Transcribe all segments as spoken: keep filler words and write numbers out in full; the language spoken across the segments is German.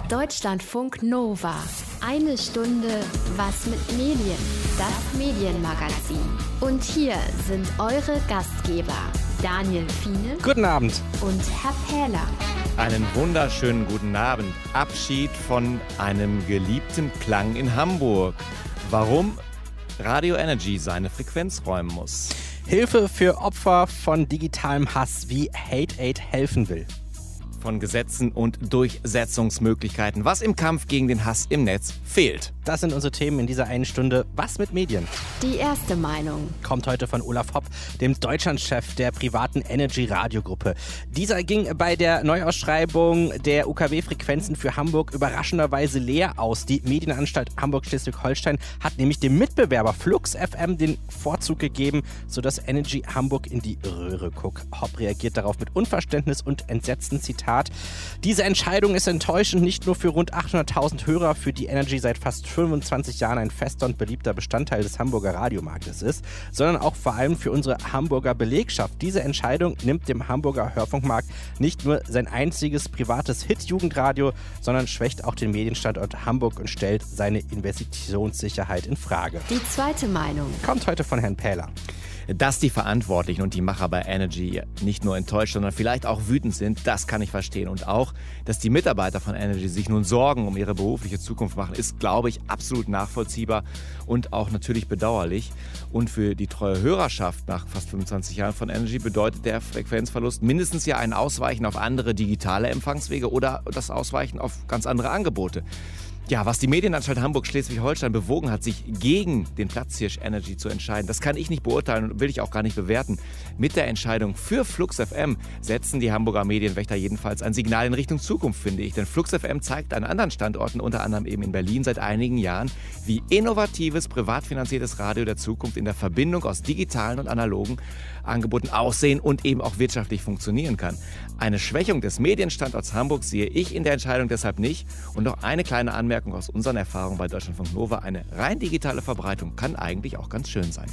Deutschlandfunk Nova. Eine Stunde Was mit Medien. Das Medienmagazin. Und hier sind eure Gastgeber Daniel Fiene. Guten Abend. Und Herr Pähler. Einen wunderschönen guten Abend. Abschied von einem geliebten Klang in Hamburg. Warum Radio Energy seine Frequenz räumen muss. Hilfe für Opfer von digitalem Hass, wie Hate Aid helfen will. Von Gesetzen und Durchsetzungsmöglichkeiten, was im Kampf gegen den Hass im Netz fehlt. Das sind unsere Themen in dieser einen Stunde Was mit Medien? Die erste Meinung kommt heute von Olaf Hopp, dem Deutschlandchef der privaten Energy-Radiogruppe. Dieser ging bei der Neuausschreibung der U K W-Frequenzen für Hamburg überraschenderweise leer aus. Die Medienanstalt Hamburg-Schleswig-Holstein hat nämlich dem Mitbewerber Flux F M den Vorzug gegeben, sodass Energy Hamburg in die Röhre guckt. Hopp reagiert darauf mit Unverständnis und Entsetzen. Zitat: Diese Entscheidung ist enttäuschend, nicht nur für rund achthunderttausend Hörer, für die Energy seit fast fünfundzwanzig Jahren ein fester und beliebter Bestandteil des Hamburger Radiomarktes ist, sondern auch vor allem für unsere Hamburger Belegschaft. Diese Entscheidung nimmt dem Hamburger Hörfunkmarkt nicht nur sein einziges privates Hit-Jugendradio, sondern schwächt auch den Medienstandort Hamburg und stellt seine Investitionssicherheit in Frage. Die zweite Meinung kommt heute von Herrn Pähler. Dass die Verantwortlichen und die Macher bei Energy nicht nur enttäuscht, sondern vielleicht auch wütend sind, das kann ich verstehen. Und auch, dass die Mitarbeiter von Energy sich nun Sorgen um ihre berufliche Zukunft machen, ist, glaube ich, absolut nachvollziehbar und auch natürlich bedauerlich. Und für die treue Hörerschaft nach fast fünfundzwanzig Jahren von Energy bedeutet der Frequenzverlust mindestens ja ein Ausweichen auf andere digitale Empfangswege oder das Ausweichen auf ganz andere Angebote. Ja, was die Medienanstalt Hamburg-Schleswig-Holstein bewogen hat, sich gegen den Platzhirsch Energy zu entscheiden, das kann ich nicht beurteilen und will ich auch gar nicht bewerten. Mit der Entscheidung für Flux F M setzen die Hamburger Medienwächter jedenfalls ein Signal in Richtung Zukunft, finde ich. Denn Flux F M zeigt an anderen Standorten, unter anderem eben in Berlin seit einigen Jahren, wie innovatives, privat finanziertes Radio der Zukunft in der Verbindung aus digitalen und analogen Angeboten aussehen und eben auch wirtschaftlich funktionieren kann. Eine Schwächung des Medienstandorts Hamburg sehe ich in der Entscheidung deshalb nicht. Und noch eine kleine Anmerkung aus unseren Erfahrungen bei Deutschlandfunk Nova: Eine rein digitale Verbreitung kann eigentlich auch ganz schön sein.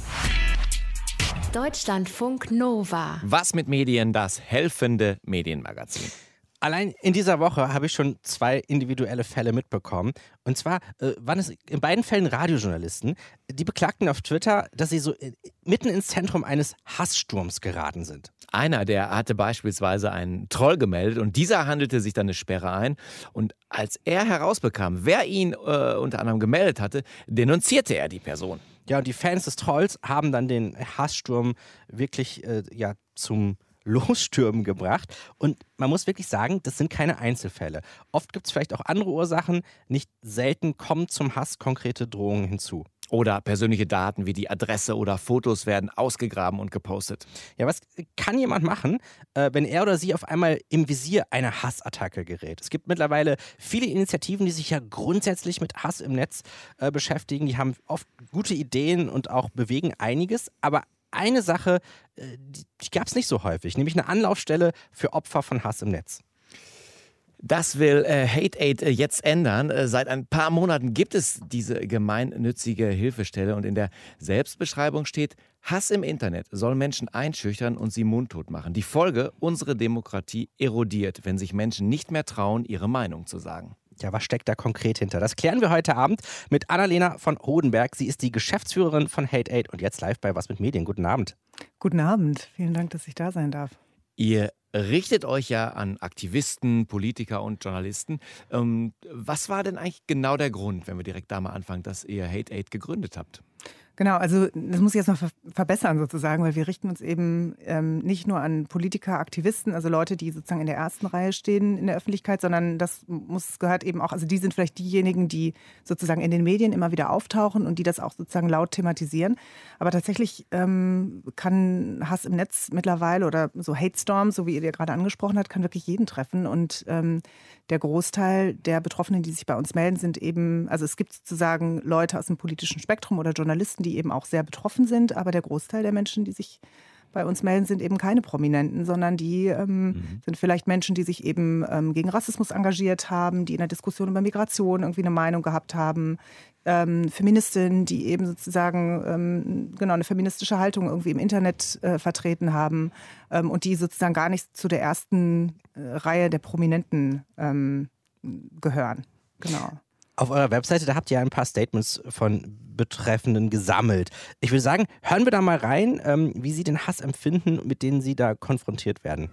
Deutschlandfunk Nova. Was mit Medien? Das helfende Medienmagazin. Allein in dieser Woche habe ich schon zwei individuelle Fälle mitbekommen. Und zwar äh, waren es in beiden Fällen Radiojournalisten, die beklagten auf Twitter, dass sie so in, mitten ins Zentrum eines Hasssturms geraten sind. Einer, der hatte beispielsweise einen Troll gemeldet und dieser handelte sich dann eine Sperre ein. Und als er herausbekam, wer ihn äh, unter anderem gemeldet hatte, denunzierte er die Person. Ja, und die Fans des Trolls haben dann den Hasssturm wirklich äh, ja, zum Losstürmen gebracht. Und man muss wirklich sagen, das sind keine Einzelfälle. Oft gibt es vielleicht auch andere Ursachen. Nicht selten kommen zum Hass konkrete Drohungen hinzu. Oder persönliche Daten wie die Adresse oder Fotos werden ausgegraben und gepostet. Ja, was kann jemand machen, äh, wenn er oder sie auf einmal im Visier einer Hassattacke gerät? Es gibt mittlerweile viele Initiativen, die sich ja grundsätzlich mit Hass im Netz äh, beschäftigen. Die haben oft gute Ideen und auch bewegen einiges. Aber eine Sache, die, die gab es nicht so häufig, nämlich eine Anlaufstelle für Opfer von Hass im Netz. Das will äh, Hate Aid äh, jetzt ändern. Äh, seit ein paar Monaten gibt es diese gemeinnützige Hilfestelle und in der Selbstbeschreibung steht: Hass im Internet soll Menschen einschüchtern und sie mundtot machen. Die Folge: unsere Demokratie erodiert, wenn sich Menschen nicht mehr trauen, ihre Meinung zu sagen. Ja, was steckt da konkret hinter? Das klären wir heute Abend mit Annalena von Hodenberg. Sie ist die Geschäftsführerin von Hate Aid und jetzt live bei Was mit Medien. Guten Abend. Guten Abend. Vielen Dank, dass ich da sein darf. Ihr richtet euch ja an Aktivisten, Politiker und Journalisten. Ähm, was war denn eigentlich genau der Grund, wenn wir direkt da mal anfangen, dass ihr Hate Aid gegründet habt? Genau, also das muss ich jetzt noch ver- verbessern sozusagen, weil wir richten uns eben ähm, nicht nur an Politiker, Aktivisten, also Leute, die sozusagen in der ersten Reihe stehen in der Öffentlichkeit, sondern das muss gehört eben auch, also die sind vielleicht diejenigen, die sozusagen in den Medien immer wieder auftauchen und die das auch sozusagen laut thematisieren. Aber tatsächlich ähm, kann Hass im Netz mittlerweile oder so Hate Storms, so wie ihr gerade angesprochen habt, kann wirklich jeden treffen. Und ähm, der Großteil der Betroffenen, die sich bei uns melden, sind eben, also es gibt sozusagen Leute aus dem politischen Spektrum oder Journalisten, die eben auch sehr betroffen sind, aber der Großteil der Menschen, die sich bei uns melden, sind eben keine Prominenten, sondern die ähm, mhm. sind vielleicht Menschen, die sich eben ähm, gegen Rassismus engagiert haben, die in der Diskussion über Migration irgendwie eine Meinung gehabt haben, ähm, Feministinnen, die eben sozusagen ähm, genau eine feministische Haltung irgendwie im Internet äh, vertreten haben ähm, und die sozusagen gar nicht zu der ersten äh, Reihe der Prominenten ähm, gehören. Genau. Auf eurer Webseite, da habt ihr ein paar Statements von Betreffenden gesammelt. Ich würde sagen, hören wir da mal rein, ähm, wie sie den Hass empfinden, mit denen sie da konfrontiert werden.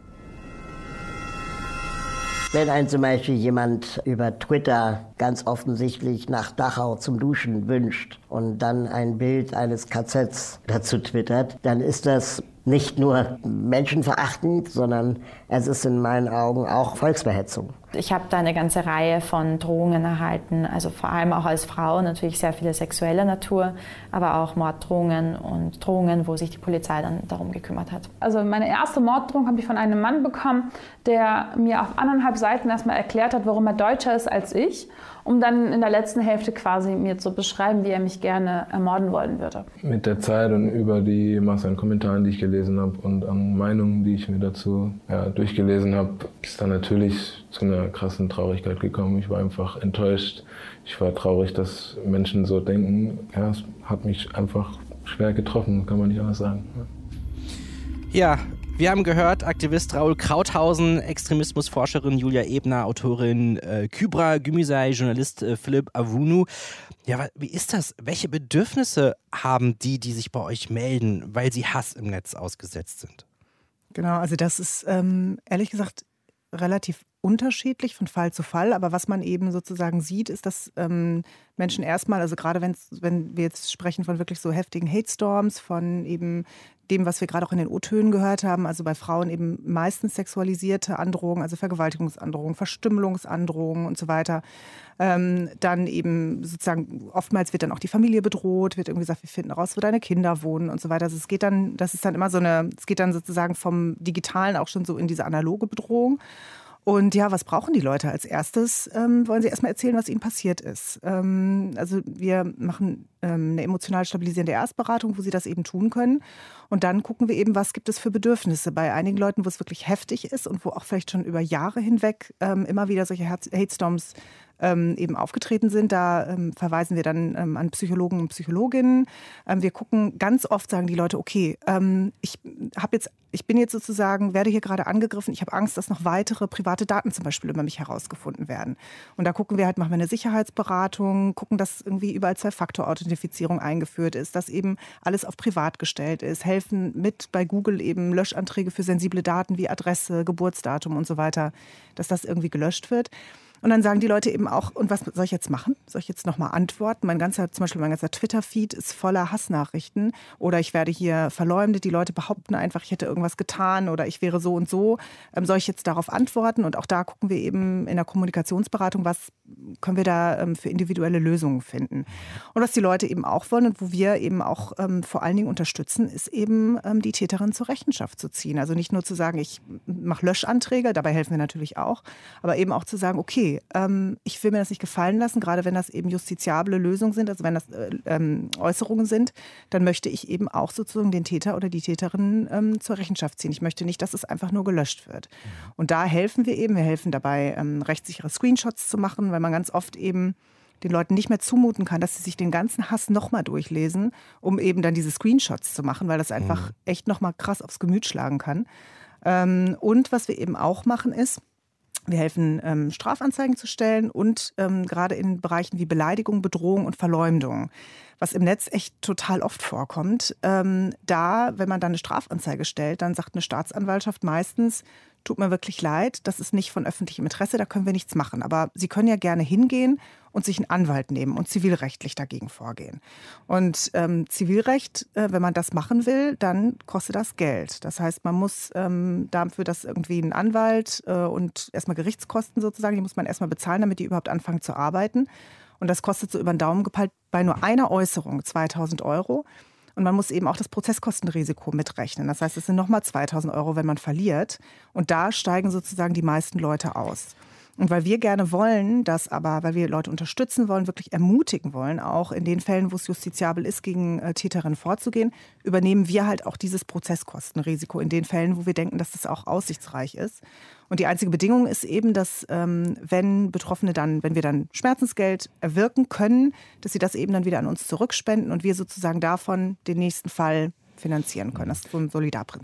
Wenn ein zum Beispiel jemand über Twitter ganz offensichtlich nach Dachau zum Duschen wünscht und dann ein Bild eines K Zs dazu twittert, dann ist das nicht nur menschenverachtend, sondern es ist in meinen Augen auch Volksverhetzung. Ich habe da eine ganze Reihe von Drohungen erhalten, also vor allem auch als Frau, natürlich sehr viele sexueller Natur, aber auch Morddrohungen und Drohungen, wo sich die Polizei dann darum gekümmert hat. Also meine erste Morddrohung habe ich von einem Mann bekommen, der mir auf anderthalb Seiten erstmal erklärt hat, warum er deutscher ist als ich, um dann in der letzten Hälfte quasi mir zu beschreiben, wie er mich gerne ermorden wollen würde. Mit der Zeit und über die Masse an Kommentaren, die ich gelesen habe und an Meinungen, die ich mir dazu ja, durchgelesen habe, ist dann natürlich zu einer krassen Traurigkeit gekommen. Ich war einfach enttäuscht. Ich war traurig, dass Menschen so denken. Ja, es hat mich einfach schwer getroffen, kann man nicht anders sagen. Ja. Wir haben gehört, Aktivist Raoul Krauthausen, Extremismusforscherin Julia Ebner, Autorin äh, Kübra Gümüşay, Journalist äh, Philipp Avunu. Ja, wie ist das? Welche Bedürfnisse haben die, die sich bei euch melden, weil sie Hass im Netz ausgesetzt sind? Genau, also das ist ähm, ehrlich gesagt relativ unterschiedlich von Fall zu Fall, aber was man eben sozusagen sieht, ist, dass ähm, Menschen erstmal, also gerade wenn's, wenn wir jetzt sprechen von wirklich so heftigen Hate-Storms, von eben dem, was wir gerade auch in den O-Tönen gehört haben, also bei Frauen eben meistens sexualisierte Androhungen, also Vergewaltigungsandrohungen, Verstümmelungsandrohungen und so weiter. Ähm, dann eben sozusagen, oftmals wird dann auch die Familie bedroht, wird irgendwie gesagt, wir finden raus, wo deine Kinder wohnen und so weiter. Also es geht dann, das ist dann immer so eine, es geht dann sozusagen vom Digitalen auch schon so in diese analoge Bedrohung. Und ja, was brauchen die Leute als erstes? Ähm, wollen sie erstmal erzählen, was ihnen passiert ist. Ähm, also wir machen ähm, eine emotional stabilisierende Erstberatung, wo sie das eben tun können. Und dann gucken wir eben, was gibt es für Bedürfnisse bei einigen Leuten, wo es wirklich heftig ist und wo auch vielleicht schon über Jahre hinweg ähm, immer wieder solche Hate-Storms Ähm, eben aufgetreten sind. Da ähm, verweisen wir dann ähm, an Psychologen und Psychologinnen. Ähm, wir gucken, ganz oft sagen die Leute, okay, ähm, ich habe jetzt, ich bin jetzt sozusagen, werde hier gerade angegriffen, ich habe Angst, dass noch weitere private Daten zum Beispiel über mich herausgefunden werden. Und da gucken wir halt, machen wir eine Sicherheitsberatung, gucken, dass irgendwie überall Zwei-Faktor-Authentifizierung eingeführt ist, dass eben alles auf privat gestellt ist, helfen mit bei Google eben Löschanträge für sensible Daten wie Adresse, Geburtsdatum und so weiter, dass das irgendwie gelöscht wird. Und dann sagen die Leute eben auch, und was soll ich jetzt machen? Soll ich jetzt nochmal antworten? Mein ganzer, zum Beispiel mein ganzer Twitter-Feed ist voller Hassnachrichten. Oder ich werde hier verleumdet. Die Leute behaupten einfach, ich hätte irgendwas getan oder ich wäre so und so. Ähm, soll ich jetzt darauf antworten? Und auch da gucken wir eben in der Kommunikationsberatung, was können wir da ähm, für individuelle Lösungen finden. Und was die Leute eben auch wollen und wo wir eben auch ähm, vor allen Dingen unterstützen, ist eben ähm, die Täterin zur Rechenschaft zu ziehen. Also nicht nur zu sagen, ich mache Löschanträge, dabei helfen wir natürlich auch, aber eben auch zu sagen, okay, ähm, ich will mir das nicht gefallen lassen, gerade wenn das eben justiziable Lösungen sind, also wenn das äh, ähm, Äußerungen sind, dann möchte ich eben auch sozusagen den Täter oder die Täterin ähm, zur Rechenschaft ziehen. Ich möchte nicht, dass es einfach nur gelöscht wird. Und da helfen wir eben, wir helfen dabei, ähm, rechtssichere Screenshots zu machen, weil man ganz oft eben den Leuten nicht mehr zumuten kann, dass sie sich den ganzen Hass nochmal durchlesen, um eben dann diese Screenshots zu machen, weil das einfach mhm. echt nochmal krass aufs Gemüt schlagen kann. Ähm, und was wir eben auch machen ist, wir helfen, ähm, Strafanzeigen zu stellen und ähm, gerade in Bereichen wie Beleidigung, Bedrohung und Verleumdung, was im Netz echt total oft vorkommt. Ähm, da, wenn man dann eine Strafanzeige stellt, dann sagt eine Staatsanwaltschaft meistens, tut mir wirklich leid, das ist nicht von öffentlichem Interesse, da können wir nichts machen. Aber Sie können ja gerne hingehen und sich einen Anwalt nehmen und zivilrechtlich dagegen vorgehen. Und ähm, Zivilrecht, äh, wenn man das machen will, dann kostet das Geld. Das heißt, man muss ähm, dafür, dass irgendwie ein Anwalt äh, und erstmal Gerichtskosten sozusagen, die muss man erstmal bezahlen, damit die überhaupt anfangen zu arbeiten. Und das kostet so über den Daumen gepeilt bei nur einer Äußerung zweitausend Euro. Und man muss eben auch das Prozesskostenrisiko mitrechnen. Das heißt, es sind nochmal zweitausend Euro, wenn man verliert. Und da steigen sozusagen die meisten Leute aus. Und weil wir gerne wollen, dass aber, weil wir Leute unterstützen wollen, wirklich ermutigen wollen, auch in den Fällen, wo es justiziabel ist, gegen äh, Täterinnen vorzugehen, übernehmen wir halt auch dieses Prozesskostenrisiko in den Fällen, wo wir denken, dass das auch aussichtsreich ist. Und die einzige Bedingung ist eben, dass ähm, wenn Betroffene dann, wenn wir dann Schmerzensgeld erwirken können, dass sie das eben dann wieder an uns zurückspenden und wir sozusagen davon den nächsten Fall finanzieren können. Das ist so ein Solidarprinzip.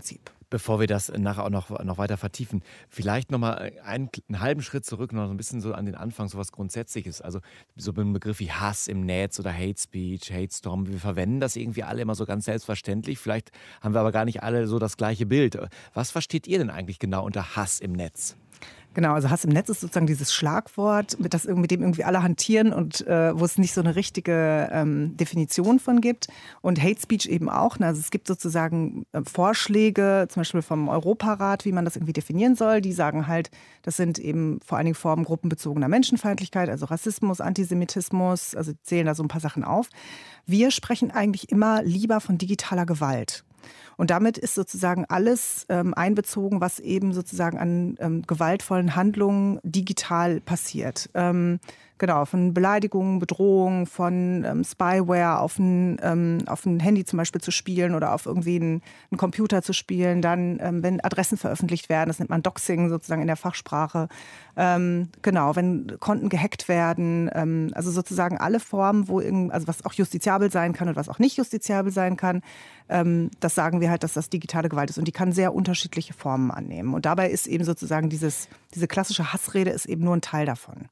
Bevor wir das nachher auch noch, noch weiter vertiefen, vielleicht nochmal einen, einen halben Schritt zurück, noch so ein bisschen so an den Anfang, so was Grundsätzliches. Also so ein Begriff wie Hass im Netz oder Hate Speech, Hate Storm. Wir verwenden das irgendwie alle immer so ganz selbstverständlich. Vielleicht haben wir aber gar nicht alle so das gleiche Bild. Was versteht ihr denn eigentlich genau unter Hass im Netz? Genau, also Hass im Netz ist sozusagen dieses Schlagwort, mit, das, mit dem irgendwie alle hantieren und äh, wo es nicht so eine richtige ähm, Definition von gibt. Und Hate Speech eben auch. Ne? Also es gibt sozusagen äh, Vorschläge, zum Beispiel vom Europarat, wie man das irgendwie definieren soll. Die sagen halt, das sind eben vor allen Dingen Formen gruppenbezogener Menschenfeindlichkeit, also Rassismus, Antisemitismus, also zählen da so ein paar Sachen auf. Wir sprechen eigentlich immer lieber von digitaler Gewalt. Und damit ist sozusagen alles ähm, einbezogen, was eben sozusagen an ähm, gewaltvollen Handlungen digital passiert. Ähm, genau, von Beleidigungen, Bedrohungen, von ähm, Spyware auf ein, ähm, auf ein Handy zum Beispiel zu spielen oder auf irgendwie einen, einen Computer zu spielen. Dann, ähm, wenn Adressen veröffentlicht werden, das nennt man Doxing sozusagen in der Fachsprache. Ähm, genau, wenn Konten gehackt werden, ähm, also sozusagen alle Formen, wo irgend, also was auch justiziabel sein kann und was auch nicht justiziabel sein kann, ähm, das sagen wir halt, dass das digitale Gewalt ist. Und die kann sehr unterschiedliche Formen annehmen. Und dabei ist eben sozusagen dieses, diese klassische Hassrede ist eben nur ein Teil davon.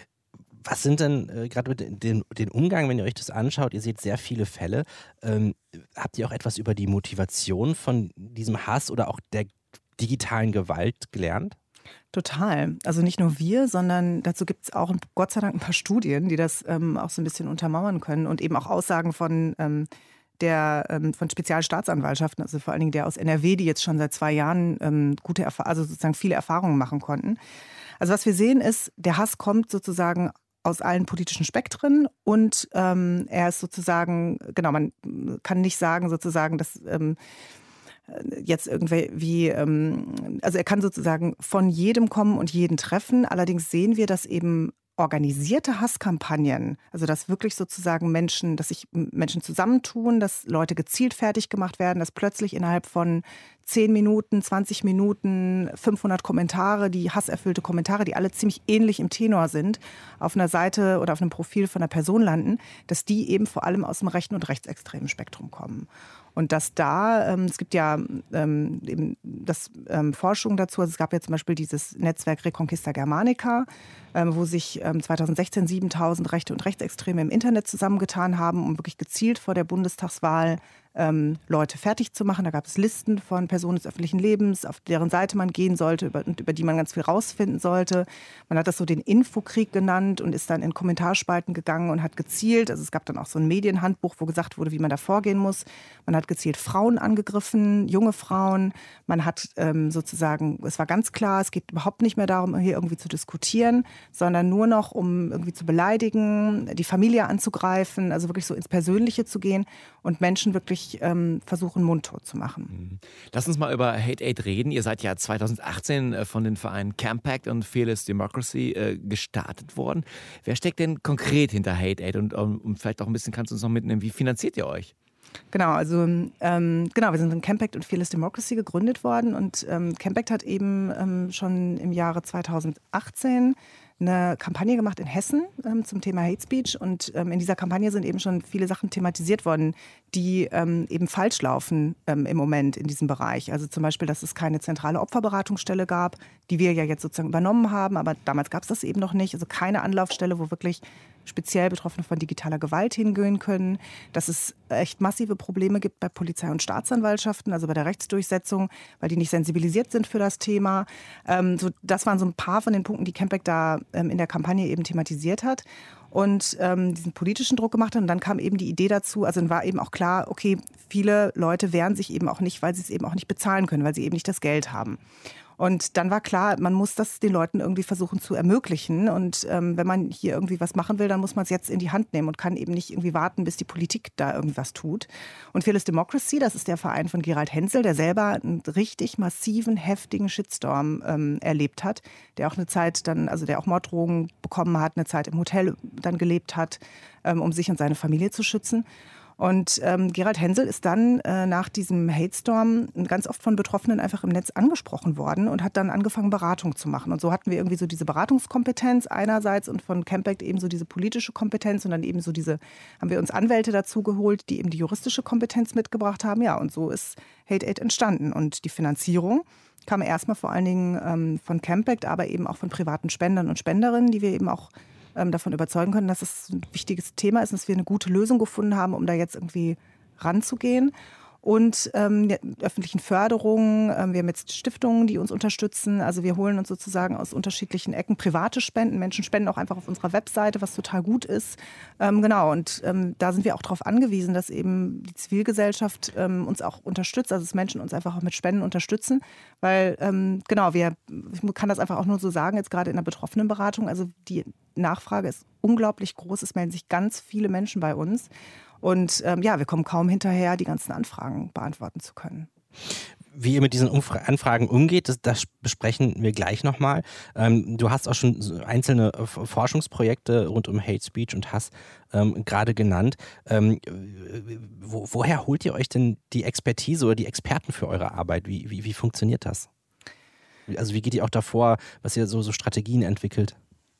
Was sind denn äh, gerade mit den, den Umgang, wenn ihr euch das anschaut, ihr seht sehr viele Fälle, ähm, habt ihr auch etwas über die Motivation von diesem Hass oder auch der digitalen Gewalt gelernt? Total. Also nicht nur wir, sondern dazu gibt es auch Gott sei Dank ein paar Studien, die das ähm, auch so ein bisschen untermauern können und eben auch Aussagen von ähm, der ähm, von Spezialstaatsanwaltschaften, also vor allen Dingen der aus N R W, die jetzt schon seit zwei Jahren ähm, gute, Erfa- also sozusagen viele Erfahrungen machen konnten. Also was wir sehen ist, der Hass kommt sozusagen aus allen politischen Spektren und ähm, er ist sozusagen, genau, man kann nicht sagen sozusagen, dass ähm, jetzt irgendwie, wie, ähm, also er kann sozusagen von jedem kommen und jeden treffen. Allerdings sehen wir, dass eben organisierte Hasskampagnen, also dass wirklich sozusagen Menschen, dass sich Menschen zusammentun, dass Leute gezielt fertig gemacht werden, dass plötzlich innerhalb von zehn Minuten, zwanzig Minuten, fünfhundert Kommentare, die hasserfüllte Kommentare, die alle ziemlich ähnlich im Tenor sind, auf einer Seite oder auf einem Profil von einer Person landen, dass die eben vor allem aus dem rechten und rechtsextremen Spektrum kommen. Und dass da, ähm, es gibt ja ähm, eben das ähm, Forschung dazu, also es gab ja zum Beispiel dieses Netzwerk Reconquista Germanica, ähm, wo sich ähm, zweitausendsechzehn siebentausend Rechte und Rechtsextreme im Internet zusammengetan haben, um wirklich gezielt vor der Bundestagswahl ähm, Leute fertig zu machen. Da gab es Listen von Personen des öffentlichen Lebens, auf deren Seite man gehen sollte über, und über die man ganz viel rausfinden sollte. Man hat das so den Infokrieg genannt und ist dann in Kommentarspalten gegangen und hat gezielt, also es gab dann auch so ein Medienhandbuch, wo gesagt wurde, wie man da vorgehen muss. Man hat gezielt Frauen angegriffen, junge Frauen. Man hat ähm, sozusagen, es war ganz klar, es geht überhaupt nicht mehr darum, hier irgendwie zu diskutieren, sondern nur noch, um irgendwie zu beleidigen, die Familie anzugreifen, also wirklich so ins Persönliche zu gehen und Menschen wirklich ähm, versuchen, mundtot zu machen. Lass uns mal über Hate Aid reden. Ihr seid ja zweitausendachtzehn von den Vereinen Campact und Fearless Democracy äh, gestartet worden. Wer steckt denn konkret hinter Hate Aid? Und, und vielleicht auch ein bisschen kannst du uns noch mitnehmen, wie finanziert ihr euch? Genau, also ähm, genau, wir sind in Campact und Fearless Democracy gegründet worden und ähm, Campact hat eben ähm, schon im Jahre zweitausendachtzehn eine Kampagne gemacht in Hessen ähm, zum Thema Hate Speech und ähm, in dieser Kampagne sind eben schon viele Sachen thematisiert worden, die ähm, eben falsch laufen ähm, im Moment in diesem Bereich. Also zum Beispiel, dass es keine zentrale Opferberatungsstelle gab, die wir ja jetzt sozusagen übernommen haben, aber damals gab es das eben noch nicht. Also keine Anlaufstelle, wo wirklich speziell Betroffene von digitaler Gewalt hingehen können, dass es echt massive Probleme gibt bei Polizei und Staatsanwaltschaften, also bei der Rechtsdurchsetzung, weil die nicht sensibilisiert sind für das Thema. Ähm, so, das waren so ein paar von den Punkten, die Campact da ähm, in der Kampagne eben thematisiert hat und ähm, diesen politischen Druck gemacht hat. Und dann kam eben die Idee dazu, also dann war eben auch klar, okay, viele Leute wehren sich eben auch nicht, weil sie es eben auch nicht bezahlen können, weil sie eben nicht das Geld haben. Und dann war klar, man muss das den Leuten irgendwie versuchen zu ermöglichen. Und ähm, wenn man hier irgendwie was machen will, dann muss man es jetzt in die Hand nehmen und kann eben nicht irgendwie warten, bis die Politik da irgendwas tut. Und Fearless Democracy, das ist der Verein von Gerald Hensel, der selber einen richtig massiven, heftigen Shitstorm ähm, erlebt hat, der auch eine Zeit dann, also der auch Morddrohungen bekommen hat, eine Zeit im Hotel dann gelebt hat, ähm, um sich und seine Familie zu schützen. Und ähm, Gerald Hensel ist dann äh, nach diesem Hate-Storm ganz oft von Betroffenen einfach im Netz angesprochen worden und hat dann angefangen, Beratung zu machen. Und so hatten wir irgendwie so diese Beratungskompetenz einerseits und von Campact eben so diese politische Kompetenz und dann eben so diese, haben wir uns Anwälte dazu geholt, die eben die juristische Kompetenz mitgebracht haben. Ja, und so ist Hate Aid entstanden. Und die Finanzierung kam erstmal vor allen Dingen ähm, von Campact, aber eben auch von privaten Spendern und Spenderinnen, die wir eben auch davon überzeugen können, dass es ein wichtiges Thema ist, dass wir eine gute Lösung gefunden haben, um da jetzt irgendwie ranzugehen. Und ähm, ja, öffentlichen Förderungen, ähm, wir haben jetzt Stiftungen, die uns unterstützen. Also wir holen uns sozusagen aus unterschiedlichen Ecken private Spenden. Menschen spenden auch einfach auf unserer Webseite, was total gut ist. Ähm, genau, und ähm, da sind wir auch darauf angewiesen, dass eben die Zivilgesellschaft ähm, uns auch unterstützt, also dass Menschen uns einfach auch mit Spenden unterstützen. Weil, ähm, genau, wir, ich kann das einfach auch nur so sagen, jetzt gerade in der Betroffenenberatung, also die Nachfrage ist unglaublich groß. Es melden sich ganz viele Menschen bei uns. Und ähm, ja, wir kommen kaum hinterher, die ganzen Anfragen beantworten zu können. Wie ihr mit diesen Umfra- Anfragen umgeht, das, das besprechen wir gleich nochmal. Ähm, du hast auch schon so einzelne Forschungsprojekte rund um Hate Speech und Hass ähm, gerade genannt. Ähm, wo, woher holt ihr euch denn die Expertise oder die Experten für eure Arbeit? Wie, wie, wie funktioniert das? Also wie geht ihr auch davor, was ihr so, so Strategien entwickelt?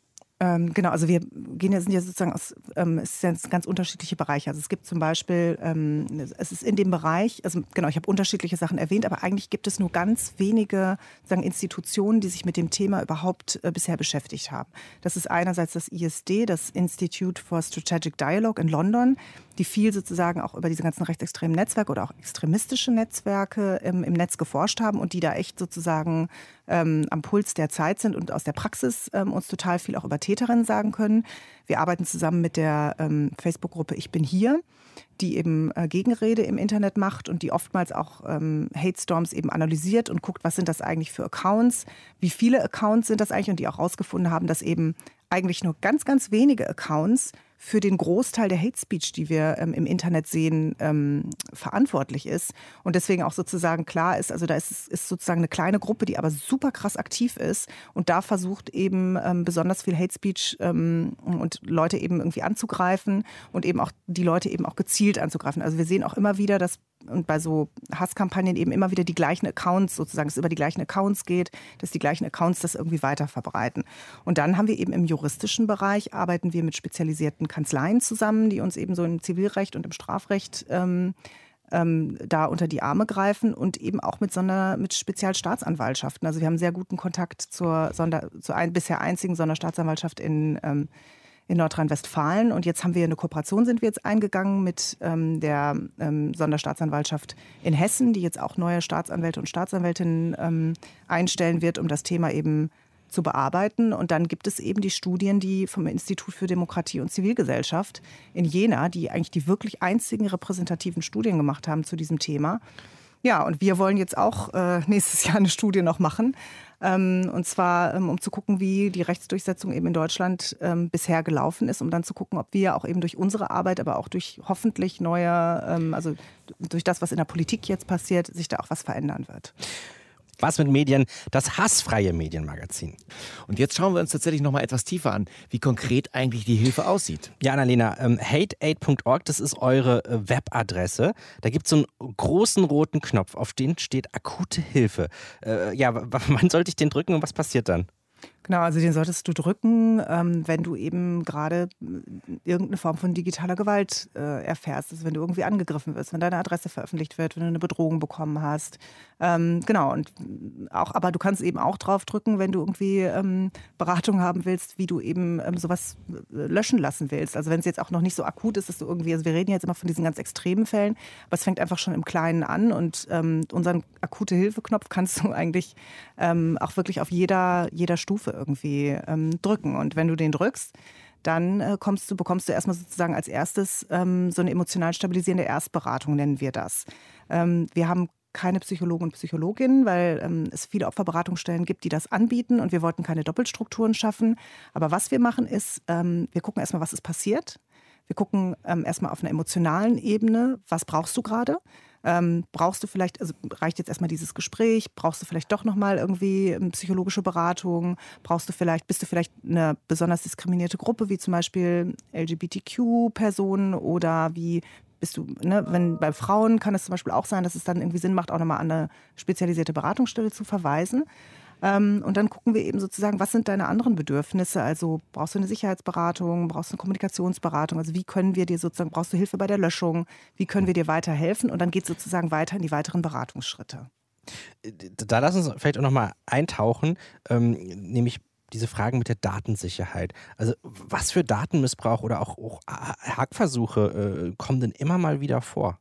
Ähm, genau, also wir gehen ja, sind ja sozusagen aus, ähm, es sind ja ganz unterschiedliche Bereiche. Also es gibt zum Beispiel, ähm, es ist in dem Bereich, also genau, ich habe unterschiedliche Sachen erwähnt, aber eigentlich gibt es nur ganz wenige sozusagen Institutionen, die sich mit dem Thema überhaupt äh, bisher beschäftigt haben. Das ist einerseits das I S D, das Institute for Strategic Dialogue in London, die viel sozusagen auch über diese ganzen rechtsextremen Netzwerke oder auch extremistische Netzwerke im, im Netz geforscht haben und die da echt sozusagen ähm, am Puls der Zeit sind und aus der Praxis ähm, uns total viel auch über Täterinnen sagen können. Wir arbeiten zusammen mit der ähm, Facebook-Gruppe Ich bin hier, die eben äh, Gegenrede im Internet macht und die oftmals auch ähm, Hate Storms eben analysiert und guckt, was sind das eigentlich für Accounts, wie viele Accounts sind das eigentlich und die auch rausgefunden haben, dass eben eigentlich nur ganz, ganz wenige Accounts für den Großteil der Hate Speech, die wir ähm, im Internet sehen, ähm, verantwortlich ist. Und deswegen auch sozusagen klar ist, also da ist, ist sozusagen eine kleine Gruppe, die aber super krass aktiv ist und da versucht eben ähm, besonders viel Hate Speech ähm, und Leute eben irgendwie anzugreifen und eben auch die Leute eben auch gezielt anzugreifen. Also wir sehen auch immer wieder, dass und bei so Hasskampagnen eben immer wieder die gleichen Accounts sozusagen, dass es über die gleichen Accounts geht, dass die gleichen Accounts das irgendwie weiter verbreiten. Und dann haben wir eben im juristischen Bereich, arbeiten wir mit spezialisierten Kanzleien zusammen, die uns eben so im Zivilrecht und im Strafrecht ähm, ähm, da unter die Arme greifen und eben auch mit, Sonder-, mit Spezialstaatsanwaltschaften. Also wir haben sehr guten Kontakt zur, Sonder-, zur ein, bisher einzigen Sonderstaatsanwaltschaft in ähm, in Nordrhein-Westfalen. Und jetzt haben wir eine Kooperation, sind wir jetzt eingegangen mit ähm, der ähm, Sonderstaatsanwaltschaft in Hessen, die jetzt auch neue Staatsanwälte und Staatsanwältinnen ähm, einstellen wird, um das Thema eben zu bearbeiten. Und dann gibt es eben die Studien, die vom Institut für Demokratie und Zivilgesellschaft in Jena, die eigentlich die wirklich einzigen repräsentativen Studien gemacht haben zu diesem Thema. Ja, und wir wollen jetzt auch äh, nächstes Jahr eine Studie noch machen. Ähm, und zwar, ähm, um zu gucken, wie die Rechtsdurchsetzung eben in Deutschland ähm, bisher gelaufen ist, um dann zu gucken, ob wir auch eben durch unsere Arbeit, aber auch durch hoffentlich neue, ähm, also durch das, was in der Politik jetzt passiert, sich da auch was verändern wird. Was mit Medien? Das hassfreie Medienmagazin. Und jetzt schauen wir uns tatsächlich noch mal etwas tiefer an, wie konkret eigentlich die Hilfe aussieht. Ja, Annalena, ähm, hate aid punkt org, das ist eure äh, Webadresse. Da gibt es so einen großen roten Knopf, auf den steht akute Hilfe. Äh, ja, w- wann sollte ich den drücken und was passiert dann? Genau, also den solltest du drücken, ähm, wenn du eben gerade irgendeine Form von digitaler Gewalt äh, erfährst. Also wenn du irgendwie angegriffen wirst, wenn deine Adresse veröffentlicht wird, wenn du eine Bedrohung bekommen hast. Ähm, genau, und auch, aber du kannst eben auch drauf drücken, wenn du irgendwie ähm, Beratung haben willst, wie du eben ähm, sowas löschen lassen willst. Also wenn es jetzt auch noch nicht so akut ist, dass du irgendwie, also wir reden jetzt immer von diesen ganz extremen Fällen, aber es fängt einfach schon im Kleinen an und ähm, unseren akute Hilfe-Knopf kannst du eigentlich ähm, auch wirklich auf jeder, jeder Stufe irgendwie ähm, drücken. Und wenn du den drückst, dann äh, kommst du, bekommst du erstmal sozusagen als erstes ähm, so eine emotional stabilisierende Erstberatung, nennen wir das. Ähm, wir haben keine Psychologen und Psychologinnen, weil ähm, es viele Opferberatungsstellen gibt, die das anbieten und wir wollten keine Doppelstrukturen schaffen. Aber was wir machen ist, ähm, wir gucken erstmal, was ist passiert. Wir gucken ähm, erstmal auf einer emotionalen Ebene, was brauchst du gerade? Ähm, brauchst du vielleicht, also reicht jetzt erstmal dieses Gespräch, brauchst du vielleicht doch nochmal irgendwie ähm, psychologische Beratung, brauchst du vielleicht, bist du vielleicht eine besonders diskriminierte Gruppe, wie zum Beispiel L G B T Q-Personen oder wie bist du, ne, wenn bei Frauen kann es zum Beispiel auch sein, dass es dann irgendwie Sinn macht, auch nochmal an eine spezialisierte Beratungsstelle zu verweisen. Ähm, und dann gucken wir eben sozusagen, was sind deine anderen Bedürfnisse? Also brauchst du eine Sicherheitsberatung, brauchst du eine Kommunikationsberatung? Also wie können wir dir sozusagen, brauchst du Hilfe bei der Löschung? Wie können wir dir weiterhelfen? Und dann geht es sozusagen weiter in die weiteren Beratungsschritte. Da lass uns vielleicht auch nochmal eintauchen, ähm, nämlich diese Fragen mit der Datensicherheit. Also was für Datenmissbrauch oder auch, auch Hackversuche äh, kommen denn immer mal wieder vor?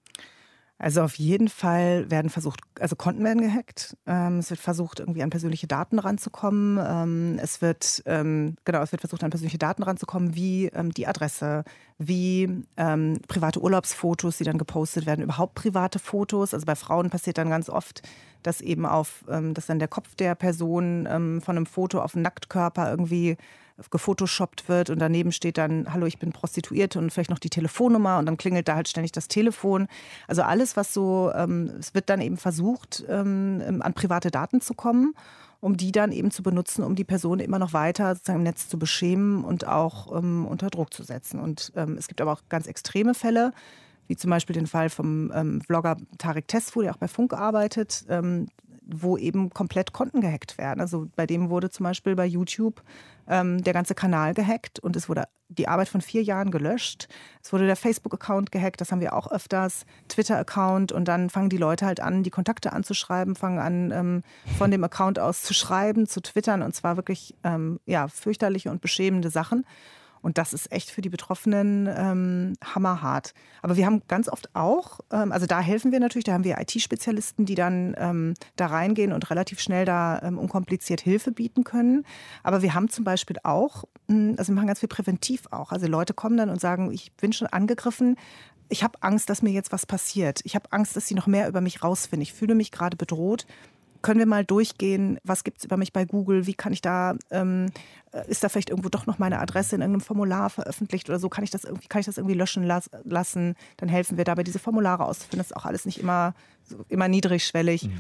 Also auf jeden Fall werden versucht, also Konten werden gehackt. Ähm, es wird versucht, irgendwie an persönliche Daten ranzukommen. Ähm, es wird, ähm, genau, es wird versucht, an persönliche Daten ranzukommen, wie ähm, die Adresse, wie ähm, private Urlaubsfotos, die dann gepostet werden, überhaupt private Fotos. Also bei Frauen passiert dann ganz oft, dass eben auf, ähm, dass dann der Kopf der Person ähm, von einem Foto auf einen Nacktkörper irgendwie gefotoshoppt wird und daneben steht dann, hallo, ich bin Prostituierte und vielleicht noch die Telefonnummer und dann klingelt da halt ständig das Telefon. Also alles, was so, ähm, es wird dann eben versucht, ähm, an private Daten zu kommen, um die dann eben zu benutzen, um die Person immer noch weiter sozusagen im Netz zu beschämen und auch ähm, unter Druck zu setzen. Und ähm, es gibt aber auch ganz extreme Fälle, wie zum Beispiel den Fall vom ähm, Vlogger Tarek Tesfu, der auch bei Funk arbeitet, ähm, wo eben komplett Konten gehackt werden. Also bei dem wurde zum Beispiel bei YouTube ähm, der ganze Kanal gehackt und es wurde die Arbeit von vier Jahren gelöscht. Es wurde der Facebook-Account gehackt, das haben wir auch öfters, Twitter-Account und dann fangen die Leute halt an, die Kontakte anzuschreiben, fangen an, ähm, von dem Account aus zu schreiben, zu twittern und zwar wirklich ähm, ja, fürchterliche und beschämende Sachen. Und das ist echt für die Betroffenen ähm, hammerhart. Aber wir haben ganz oft auch, ähm, also da helfen wir natürlich, da haben wir I T-Spezialisten, die dann ähm, da reingehen und relativ schnell da ähm, unkompliziert Hilfe bieten können. Aber wir haben zum Beispiel auch, also wir machen ganz viel präventiv auch. Also Leute kommen dann und sagen, ich bin schon angegriffen, ich habe Angst, dass mir jetzt was passiert. Ich habe Angst, dass sie noch mehr über mich rausfinden. Ich fühle mich gerade bedroht. Können wir mal durchgehen, was gibt es über mich bei Google, wie kann ich da, ähm, ist da vielleicht irgendwo doch noch meine Adresse in irgendeinem Formular veröffentlicht oder so, kann ich das irgendwie, kann ich das irgendwie löschen las- lassen, dann helfen wir dabei, diese Formulare auszufinden, das ist auch alles nicht immer, immer niedrigschwellig. Mhm.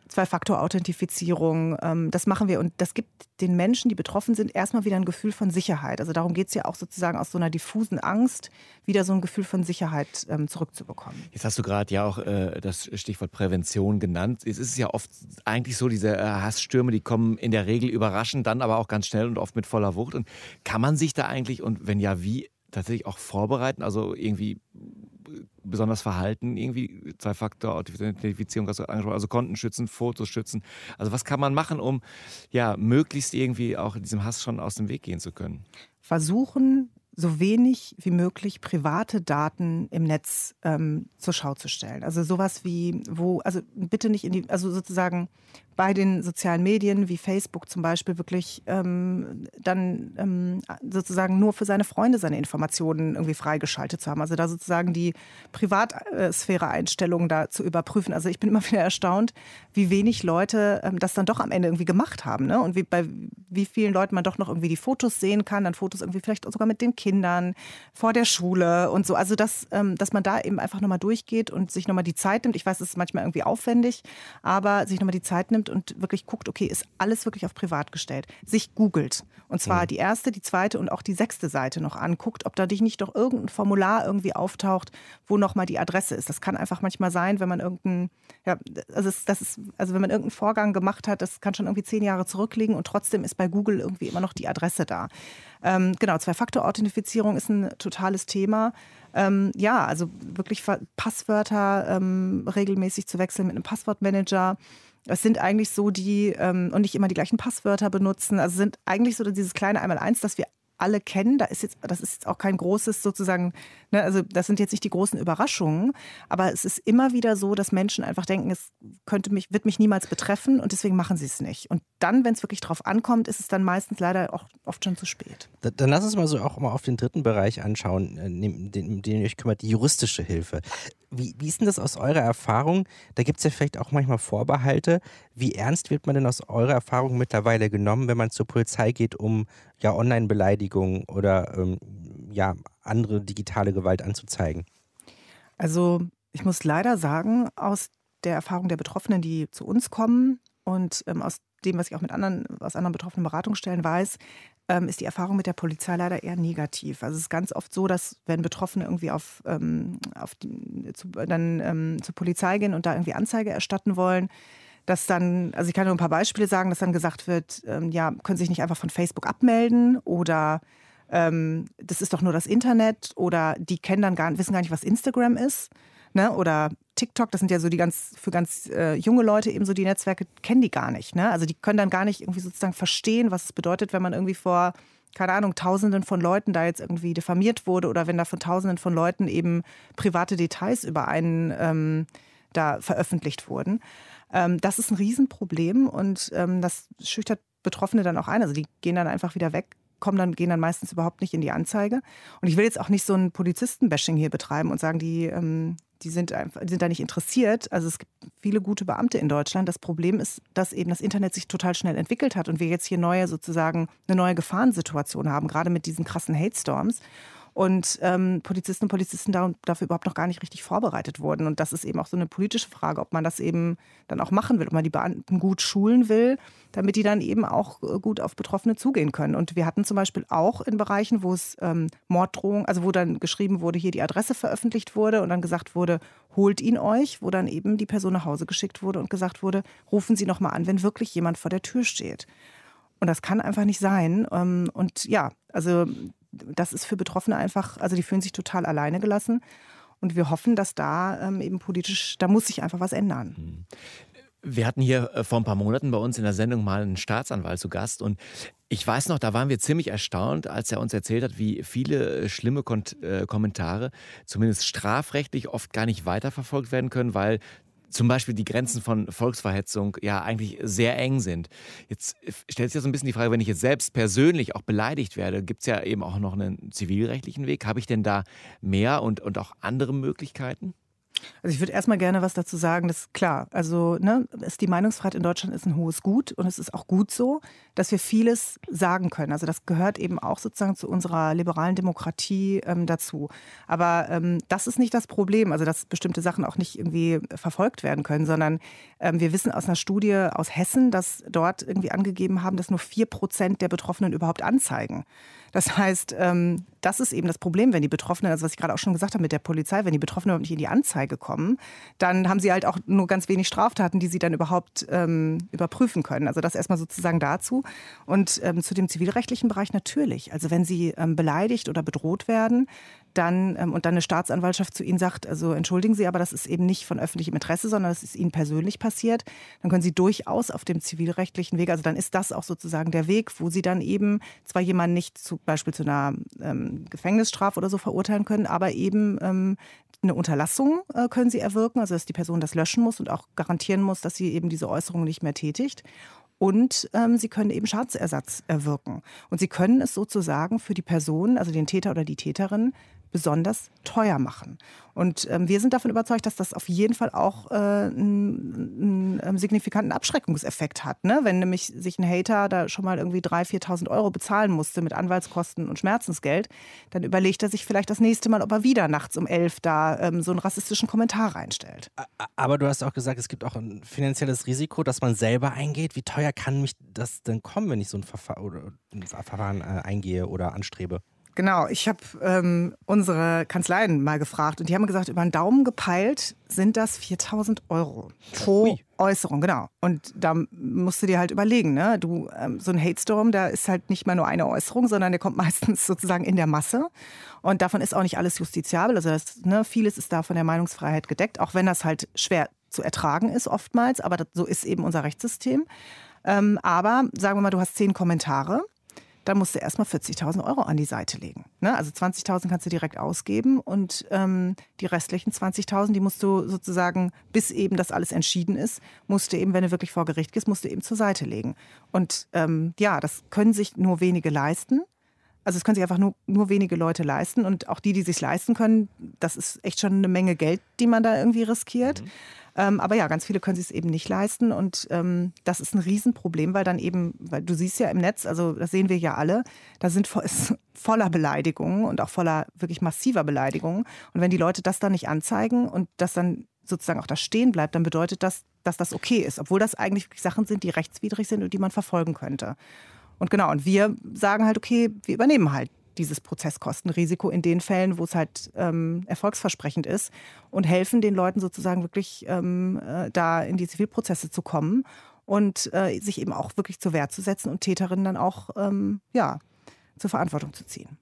Zwei-Faktor-Authentifizierung, ähm, das machen wir und das gibt den Menschen, die betroffen sind, erstmal wieder ein Gefühl von Sicherheit. Also darum geht es ja auch sozusagen aus so einer diffusen Angst, wieder so ein Gefühl von Sicherheit ähm, zurückzubekommen. Jetzt hast du gerade ja auch äh, das Stichwort Prävention genannt. Es ist ja oft eigentlich so, diese äh, Hassstürme, die kommen in der Regel überraschend, dann aber auch ganz schnell und oft mit voller Wucht. Und kann man sich da eigentlich, und wenn ja, wie, tatsächlich auch vorbereiten? Also irgendwie besonders Verhalten, irgendwie Zwei-Faktor-Authentifizierung, also Konten schützen, Fotos schützen. Also was kann man machen, um ja möglichst irgendwie auch diesem Hass schon aus dem Weg gehen zu können? Versuchen, so wenig wie möglich private Daten im Netz ähm, zur Schau zu stellen. Also sowas wie, wo, also bitte nicht in die, also sozusagen bei den sozialen Medien wie Facebook zum Beispiel wirklich ähm, dann ähm, sozusagen nur für seine Freunde seine Informationen irgendwie freigeschaltet zu haben. Also da sozusagen die Privatsphäre-Einstellungen da zu überprüfen. Also ich bin immer wieder erstaunt, wie wenig Leute ähm, das dann doch am Ende irgendwie gemacht haben. Ne? Und wie, bei wie vielen Leuten man doch noch irgendwie die Fotos sehen kann, dann Fotos irgendwie vielleicht sogar mit den Kindern vor der Schule und so. Also das, ähm, dass man da eben einfach nochmal durchgeht und sich nochmal die Zeit nimmt. Ich weiß, es ist manchmal irgendwie aufwendig, aber sich nochmal die Zeit nimmt und wirklich guckt, okay, ist alles wirklich auf privat gestellt? Sich googelt. Und zwar mhm. die erste, die zweite und auch die sechste Seite noch anguckt, ob da nicht doch irgendein Formular irgendwie auftaucht, wo nochmal die Adresse ist. Das kann einfach manchmal sein, wenn man irgendein, ja, also das ist, also wenn man irgendeinen Vorgang gemacht hat, das kann schon irgendwie zehn Jahre zurückliegen und trotzdem ist bei Google irgendwie immer noch die Adresse da. Ähm, genau, Zwei-Faktor-Authentifizierung ist ein totales Thema. Ähm, ja, also wirklich Passwörter ähm, regelmäßig zu wechseln mit einem Passwortmanager. Es sind eigentlich so die, ähm, und nicht immer die gleichen Passwörter benutzen. Also sind eigentlich so dieses kleine Einmaleins, das wir alle kennen. Da ist jetzt, das ist jetzt auch kein großes sozusagen, ne, also das sind jetzt nicht die großen Überraschungen, aber es ist immer wieder so, dass Menschen einfach denken, es könnte mich, wird mich niemals betreffen und deswegen machen sie es nicht. Und dann, wenn es wirklich drauf ankommt, ist es dann meistens leider auch oft schon zu spät. Dann lass uns mal so auch mal auf den dritten Bereich anschauen, den, den, den ihr euch kümmert, die juristische Hilfe. Wie, wie ist denn das aus eurer Erfahrung? Da gibt es ja vielleicht auch manchmal Vorbehalte. Wie ernst wird man denn aus eurer Erfahrung mittlerweile genommen, wenn man zur Polizei geht, um ja Online-Beleidigung oder ähm, ja, andere digitale Gewalt anzuzeigen? Also ich muss leider sagen, aus der Erfahrung der Betroffenen, die zu uns kommen und ähm, aus dem, was ich auch mit anderen, aus anderen betroffenen Beratungsstellen weiß, ähm, ist die Erfahrung mit der Polizei leider eher negativ. Also es ist ganz oft so, dass wenn Betroffene irgendwie auf, ähm, auf die, zu, dann ähm, zur Polizei gehen und da irgendwie Anzeige erstatten wollen, dass dann, also ich kann nur ein paar Beispiele sagen, dass dann gesagt wird, ähm, ja, können Sie sich nicht einfach von Facebook abmelden oder ähm, das ist doch nur das Internet oder die kennen dann gar, wissen gar nicht, was Instagram ist, ne? Oder TikTok, das sind ja so die ganz, für ganz äh, junge Leute eben so die Netzwerke, kennen die gar nicht, ne? Also die können dann gar nicht irgendwie sozusagen verstehen, was es bedeutet, wenn man irgendwie vor, keine Ahnung, Tausenden von Leuten da jetzt irgendwie diffamiert wurde oder wenn da von Tausenden von Leuten eben private Details über einen ähm, da veröffentlicht wurden. Ähm, das ist ein Riesenproblem und ähm, das schüchtert Betroffene dann auch ein. Also die gehen dann einfach wieder weg, kommen dann, gehen dann meistens überhaupt nicht in die Anzeige. Und ich will jetzt auch nicht so ein Polizisten-Bashing hier betreiben und sagen, die, ähm, die, sind einfach, die sind da nicht interessiert. Also es gibt viele gute Beamte in Deutschland. Das Problem ist, dass eben das Internet sich total schnell entwickelt hat und wir jetzt hier neue sozusagen eine neue Gefahrensituation haben, gerade mit diesen krassen Hate-Storms. Und ähm, Polizisten und Polizisten da, dafür überhaupt noch gar nicht richtig vorbereitet wurden. Und das ist eben auch so eine politische Frage, ob man das eben dann auch machen will, ob man die Beamten gut schulen will, damit die dann eben auch gut auf Betroffene zugehen können. Und wir hatten zum Beispiel auch in Bereichen, wo es ähm, Morddrohungen, also wo dann geschrieben wurde, hier die Adresse veröffentlicht wurde und dann gesagt wurde, holt ihn euch, wo dann eben die Person nach Hause geschickt wurde und gesagt wurde, rufen Sie noch mal an, wenn wirklich jemand vor der Tür steht. Und das kann einfach nicht sein. Und ja, also das ist für Betroffene einfach, also die fühlen sich total alleine gelassen. Und wir hoffen, dass da ähm, eben politisch, da muss sich einfach was ändern. Wir hatten hier vor ein paar Monaten bei uns in der Sendung mal einen Staatsanwalt zu Gast. Und ich weiß noch, da waren wir ziemlich erstaunt, als er uns erzählt hat, wie viele schlimme Kont- äh, Kommentare, zumindest strafrechtlich, oft gar nicht weiterverfolgt werden können, weil zum Beispiel die Grenzen von Volksverhetzung ja eigentlich sehr eng sind. Jetzt stellt sich ja so ein bisschen die Frage, wenn ich jetzt selbst persönlich auch beleidigt werde, gibt es ja eben auch noch einen zivilrechtlichen Weg. Habe ich denn da mehr und, und auch andere Möglichkeiten? Also ich würde erstmal gerne was dazu sagen, das ist klar, also ne, ist die Meinungsfreiheit in Deutschland ist ein hohes Gut und es ist auch gut so, dass wir vieles sagen können. Also das gehört eben auch sozusagen zu unserer liberalen Demokratie ähm, dazu. Aber ähm, das ist nicht das Problem, also dass bestimmte Sachen auch nicht irgendwie verfolgt werden können, sondern ähm, wir wissen aus einer Studie aus Hessen, dass dort irgendwie angegeben haben, dass nur vier Prozent der Betroffenen überhaupt anzeigen. Das heißt, ähm, das ist eben das Problem, wenn die Betroffenen, also was ich gerade auch schon gesagt habe mit der Polizei, wenn die Betroffenen überhaupt nicht in die Anzeige kommen, dann haben sie halt auch nur ganz wenig Straftaten, die sie dann überhaupt ähm, überprüfen können. Also das erstmal sozusagen dazu. Und ähm, zu dem zivilrechtlichen Bereich natürlich. Also wenn sie ähm, beleidigt oder bedroht werden, dann ähm, und dann eine Staatsanwaltschaft zu ihnen sagt, also entschuldigen Sie, aber das ist eben nicht von öffentlichem Interesse, sondern das ist Ihnen persönlich passiert, dann können Sie durchaus auf dem zivilrechtlichen Weg, also dann ist das auch sozusagen der Weg, wo Sie dann eben zwar jemanden nicht zum Beispiel zu einer ähm, Gefängnisstrafe oder so verurteilen können, aber eben ähm, eine Unterlassung äh, können Sie erwirken, also dass die Person das löschen muss und auch garantieren muss, dass sie eben diese Äußerung nicht mehr tätigt. Und ähm, sie können eben Schadensersatz erwirken. Und sie können es sozusagen für die Person, also den Täter oder die Täterin, besonders teuer machen. Und ähm, wir sind davon überzeugt, dass das auf jeden Fall auch äh, einen, einen signifikanten Abschreckungseffekt hat. Ne? Wenn nämlich sich ein Hater da schon mal irgendwie dreitausend, viertausend Euro bezahlen musste mit Anwaltskosten und Schmerzensgeld, dann überlegt er sich vielleicht das nächste Mal, ob er wieder nachts um elf da ähm, so einen rassistischen Kommentar reinstellt. Aber du hast auch gesagt, es gibt auch ein finanzielles Risiko, dass man selber eingeht. Wie teuer kann mich das denn kommen, wenn ich so ein Verfahren, oder ein Verfahren äh, eingehe oder anstrebe? Genau, ich habe ähm, unsere Kanzleien mal gefragt und die haben gesagt, über den Daumen gepeilt sind das viertausend Euro pro Ui. Äußerung, genau. Und da musst du dir halt überlegen, ne? Du, ähm, so ein Hate-Storm, da ist halt nicht mal nur eine Äußerung, sondern der kommt meistens sozusagen in der Masse und davon ist auch nicht alles justiziabel, also das, ne, vieles ist da von der Meinungsfreiheit gedeckt, auch wenn das halt schwer zu ertragen ist oftmals, aber das, so ist eben unser Rechtssystem. Ähm, aber sagen wir mal, du hast zehn Kommentare. Da musst du erstmal vierzigtausend Euro an die Seite legen. Ne? Also zwanzigtausend kannst du direkt ausgeben und ähm, die restlichen zwanzigtausend, die musst du sozusagen, bis eben das alles entschieden ist, musst du eben, wenn du wirklich vor Gericht gehst, musst du eben zur Seite legen. Und ähm, ja, das können sich nur wenige leisten. Also es können sich einfach nur, nur wenige Leute leisten und auch die, die sich leisten können, das ist echt schon eine Menge Geld, die man da irgendwie riskiert. Mhm. Ähm, aber ja, ganz viele können sich es eben nicht leisten und ähm, das ist ein Riesenproblem, weil dann eben, weil du siehst ja im Netz, also das sehen wir ja alle, da sind vo- ist voller Beleidigungen und auch voller wirklich massiver Beleidigungen und wenn die Leute das dann nicht anzeigen und das dann sozusagen auch da stehen bleibt, dann bedeutet das, dass das okay ist, obwohl das eigentlich wirklich Sachen sind, die rechtswidrig sind und die man verfolgen könnte. Und genau, und wir sagen halt, okay, wir übernehmen halt dieses Prozesskostenrisiko in den Fällen, wo es halt ähm, erfolgsversprechend ist und helfen den Leuten sozusagen wirklich ähm, äh, da in die Zivilprozesse zu kommen und äh, sich eben auch wirklich zur Wehr zu setzen und Täterinnen dann auch ähm, ja, zur Verantwortung zu ziehen.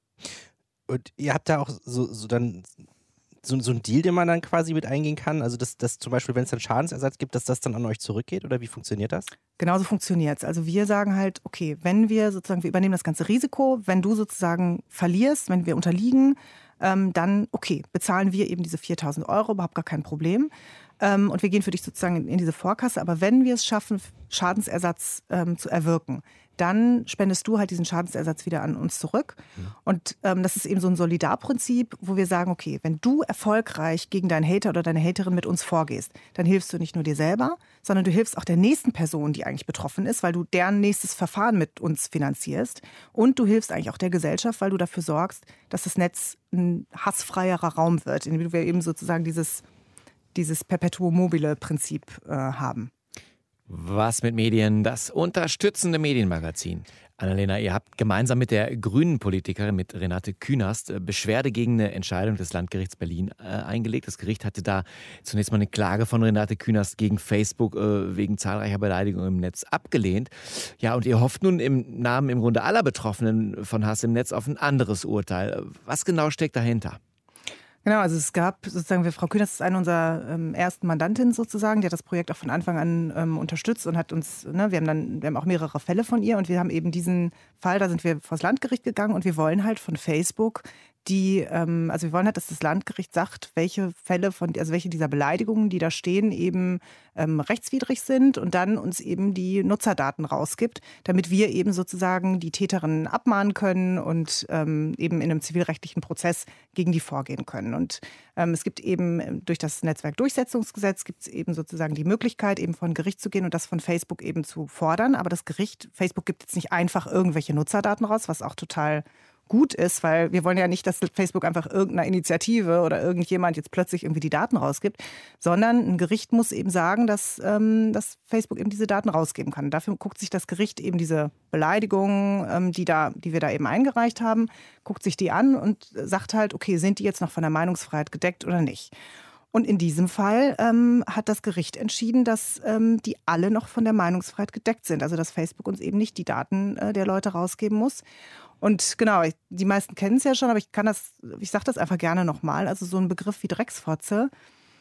Und ihr habt da auch so, so dann so, so einen Deal, den man dann quasi mit eingehen kann? Also dass, dass zum Beispiel, wenn es dann Schadensersatz gibt, dass das dann an euch zurückgeht oder wie funktioniert das? Genauso funktioniert es. Also wir sagen halt, okay, wenn wir sozusagen, wir übernehmen das ganze Risiko, wenn du sozusagen verlierst, wenn wir unterliegen, ähm, dann okay, bezahlen wir eben diese viertausend Euro, überhaupt gar kein Problem. Ähm, und wir gehen für dich sozusagen in, in diese Vorkasse. Aber wenn wir es schaffen, Schadensersatz ähm, zu erwirken, dann spendest du halt diesen Schadensersatz wieder an uns zurück. Mhm. Und ähm, das ist eben so ein Solidarprinzip, wo wir sagen, okay, wenn du erfolgreich gegen deinen Hater oder deine Haterin mit uns vorgehst, dann hilfst du nicht nur dir selber, sondern du hilfst auch der nächsten Person, die eigentlich betroffen ist, weil du deren nächstes Verfahren mit uns finanzierst. Und du hilfst eigentlich auch der Gesellschaft, weil du dafür sorgst, dass das Netz ein hassfreierer Raum wird, in dem wir eben sozusagen dieses, dieses Perpetuum mobile Prinzip äh, haben. Was mit Medien? Das unterstützende Medienmagazin. Annalena, ihr habt gemeinsam mit der grünen Politikerin, mit Renate Künast, Beschwerde gegen eine Entscheidung des Landgerichts Berlin äh, eingelegt. Das Gericht hatte da zunächst mal eine Klage von Renate Künast gegen Facebook äh, wegen zahlreicher Beleidigungen im Netz abgelehnt. Ja, und ihr hofft nun im Namen im Grunde aller Betroffenen von Hass im Netz auf ein anderes Urteil. Was genau steckt dahinter? Genau, also es gab sozusagen, wir, Frau Künast ist eine unserer ähm, ersten Mandantinnen sozusagen, die hat das Projekt auch von Anfang an ähm, unterstützt und hat uns, ne, wir haben dann, wir haben auch mehrere Fälle von ihr und wir haben eben diesen Fall, da sind wir vors Landgericht gegangen und wir wollen halt von Facebook die, ähm, also wir wollen halt, dass das Landgericht sagt, welche Fälle von, also welche dieser Beleidigungen, die da stehen, eben ähm, rechtswidrig sind und dann uns eben die Nutzerdaten rausgibt, damit wir eben sozusagen die Täterinnen abmahnen können und ähm, eben in einem zivilrechtlichen Prozess gegen die vorgehen können. Und ähm, es gibt eben durch das Netzwerkdurchsetzungsgesetz gibt es eben sozusagen die Möglichkeit, eben vor ein Gericht zu gehen und das von Facebook eben zu fordern. Aber das Gericht, Facebook gibt jetzt nicht einfach irgendwelche Nutzerdaten raus, was auch total gut ist, weil wir wollen ja nicht, dass Facebook einfach irgendeiner Initiative oder irgendjemand jetzt plötzlich irgendwie die Daten rausgibt, sondern ein Gericht muss eben sagen, dass, ähm, dass Facebook eben diese Daten rausgeben kann. Dafür guckt sich das Gericht eben diese Beleidigungen, ähm, die, da, die wir da eben eingereicht haben, guckt sich die an und sagt halt, okay, sind die jetzt noch von der Meinungsfreiheit gedeckt oder nicht? Und in diesem Fall ähm, hat das Gericht entschieden, dass ähm, die alle noch von der Meinungsfreiheit gedeckt sind. Also dass Facebook uns eben nicht die Daten äh, der Leute rausgeben muss. Und genau, ich, die meisten kennen es ja schon, aber ich kann das, ich sage das einfach gerne nochmal. Also so ein Begriff wie Drecksfotze,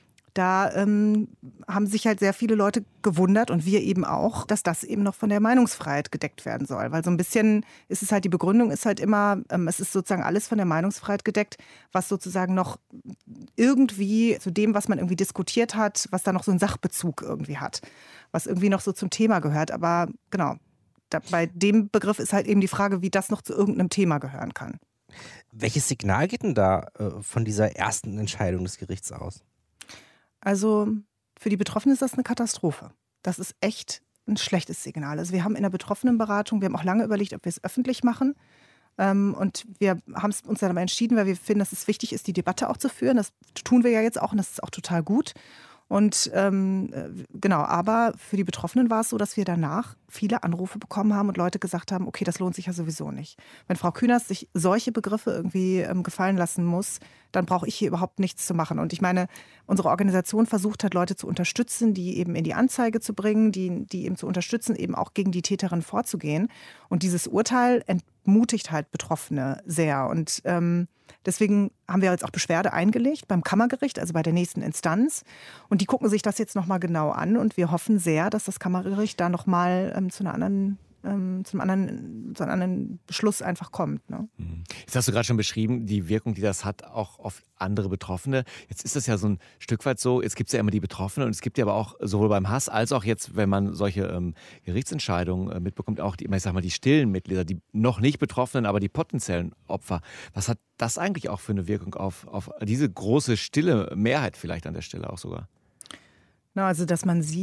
da ähm, haben sich halt sehr viele Leute gewundert und wir eben auch, dass das eben noch von der Meinungsfreiheit gedeckt werden soll. Weil so ein bisschen ist es halt, die Begründung ist halt immer, ähm, es ist sozusagen alles von der Meinungsfreiheit gedeckt, was sozusagen noch irgendwie zu dem, was man irgendwie diskutiert hat, was da noch so einen Sachbezug irgendwie hat, was irgendwie noch so zum Thema gehört. Aber genau, da, bei dem Begriff ist halt eben die Frage, wie das noch zu irgendeinem Thema gehören kann. Welches Signal geht denn da äh, von dieser ersten Entscheidung des Gerichts aus? Also für die Betroffenen ist das eine Katastrophe. Das ist echt ein schlechtes Signal. Also wir haben in der Betroffenenberatung, wir haben auch lange überlegt, ob wir es öffentlich machen. Ähm, und wir haben uns dann aber entschieden, weil wir finden, dass es wichtig ist, die Debatte auch zu führen. Das tun wir ja jetzt auch und das ist auch total gut. Und ähm, genau, aber für die Betroffenen war es so, dass wir danach viele Anrufe bekommen haben und Leute gesagt haben, okay, das lohnt sich ja sowieso nicht. Wenn Frau Künast sich solche Begriffe irgendwie ähm, gefallen lassen muss, dann brauche ich hier überhaupt nichts zu machen. Und ich meine, unsere Organisation versucht hat, Leute zu unterstützen, die eben in die Anzeige zu bringen, die, die eben zu unterstützen, eben auch gegen die Täterin vorzugehen. Und dieses Urteil entmutigt halt Betroffene sehr. Und ähm, deswegen haben wir jetzt auch Beschwerde eingelegt beim Kammergericht, also bei der nächsten Instanz. Und die gucken sich das jetzt nochmal genau an. Und wir hoffen sehr, dass das Kammergericht da nochmal ähm, zu einer anderen ähm, zum anderen, zu einem anderen Beschluss einfach kommt. Ne? Jetzt hast du gerade schon beschrieben, die Wirkung, die das hat, auch auf andere Betroffene. Jetzt ist das ja so ein Stück weit so, jetzt gibt es ja immer die Betroffenen und es gibt ja aber auch sowohl beim Hass als auch jetzt, wenn man solche ähm, Gerichtsentscheidungen äh, mitbekommt, auch die, ich sag mal, die stillen Mitglieder, die noch nicht Betroffenen, aber die potenziellen Opfer. Was hat das eigentlich auch für eine Wirkung auf, auf diese große, stille Mehrheit vielleicht an der Stelle auch sogar? Na, also, dass man sieht,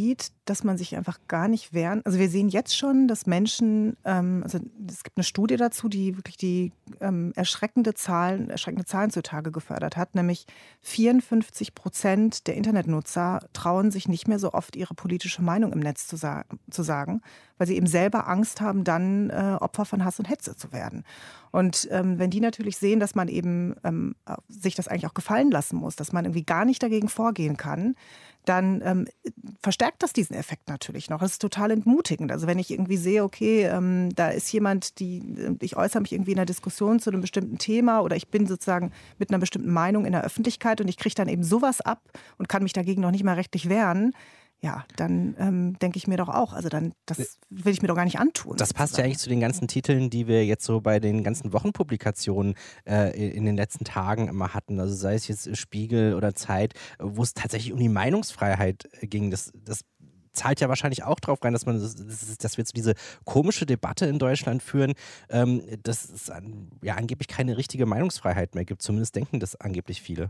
dass man sich einfach gar nicht wehren. Also wir sehen jetzt schon, dass Menschen, ähm, also es gibt eine Studie dazu, die wirklich die ähm, erschreckende Zahlen, erschreckende Zahlen zutage gefördert hat, nämlich vierundfünfzig Prozent der Internetnutzer trauen sich nicht mehr so oft ihre politische Meinung im Netz zu, sa- zu sagen, weil sie eben selber Angst haben, dann äh, Opfer von Hass und Hetze zu werden. Und ähm, wenn die natürlich sehen, dass man eben ähm, sich das eigentlich auch gefallen lassen muss, dass man irgendwie gar nicht dagegen vorgehen kann, dann ähm, verstärkt das diesen Effekt natürlich noch. Das ist total entmutigend. Also wenn ich irgendwie sehe, okay, ähm, da ist jemand, die, ich äußere mich irgendwie in einer Diskussion zu einem bestimmten Thema oder ich bin sozusagen mit einer bestimmten Meinung in der Öffentlichkeit und ich kriege dann eben sowas ab und kann mich dagegen noch nicht mal rechtlich wehren, ja, dann ähm, denke ich mir doch auch, also dann, das will ich mir doch gar nicht antun. Das passt ja eigentlich zu den ganzen Titeln, die wir jetzt so bei den ganzen Wochenpublikationen äh, in den letzten Tagen immer hatten. Also sei es jetzt Spiegel oder Zeit, wo es tatsächlich um die Meinungsfreiheit ging. Das, das zahlt ja wahrscheinlich auch drauf rein, dass man, das, dass wir jetzt diese komische Debatte in Deutschland führen, ähm, dass es an, ja angeblich keine richtige Meinungsfreiheit mehr gibt. Zumindest denken das angeblich viele.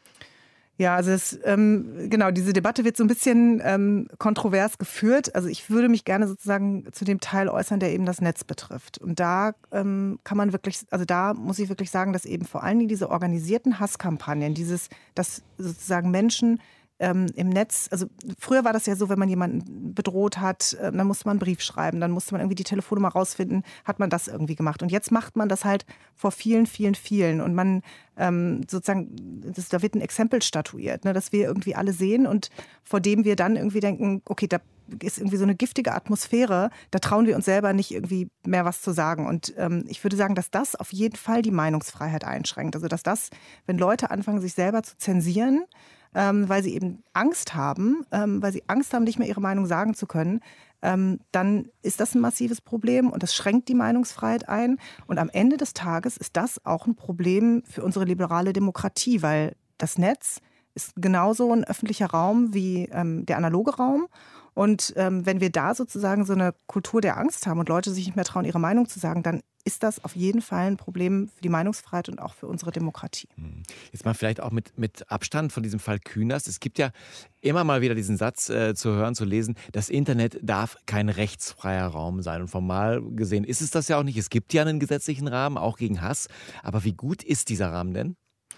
Ja, also es, ähm, genau, diese Debatte wird so ein bisschen ähm, kontrovers geführt. Also ich würde mich gerne sozusagen zu dem Teil äußern, der eben das Netz betrifft. Und da ähm, kann man wirklich, also da muss ich wirklich sagen, dass eben vor allen Dingen diese organisierten Hasskampagnen, dieses, dass sozusagen Menschen ähm, im Netz, also früher war das ja so, wenn man jemanden bedroht hat, äh, dann musste man einen Brief schreiben, dann musste man irgendwie die Telefonnummer rausfinden, hat man das irgendwie gemacht. Und jetzt macht man das halt vor vielen, vielen, vielen. Und man ähm, sozusagen, das, da wird ein Exempel statuiert, ne, dass wir irgendwie alle sehen und vor dem wir dann irgendwie denken, okay, da ist irgendwie so eine giftige Atmosphäre, da trauen wir uns selber nicht irgendwie mehr was zu sagen. Und ähm, ich würde sagen, dass das auf jeden Fall die Meinungsfreiheit einschränkt. Also dass das, wenn Leute anfangen, sich selber zu zensieren, ähm, weil sie eben Angst haben, ähm, weil sie Angst haben, nicht mehr ihre Meinung sagen zu können, ähm, dann ist das ein massives Problem und das schränkt die Meinungsfreiheit ein. Und am Ende des Tages ist das auch ein Problem für unsere liberale Demokratie, weil das Netz ist genauso ein öffentlicher Raum wie ähm, der analoge Raum. Und ähm, wenn wir da sozusagen so eine Kultur der Angst haben und Leute sich nicht mehr trauen, ihre Meinung zu sagen, dann ist das auf jeden Fall ein Problem für die Meinungsfreiheit und auch für unsere Demokratie. Jetzt mal vielleicht auch mit, mit Abstand von diesem Fall Künast. Es gibt ja immer mal wieder diesen Satz äh, zu hören, zu lesen, das Internet darf kein rechtsfreier Raum sein. Und formal gesehen ist es das ja auch nicht. Es gibt ja einen gesetzlichen Rahmen, auch gegen Hass. Aber wie gut ist dieser Rahmen denn?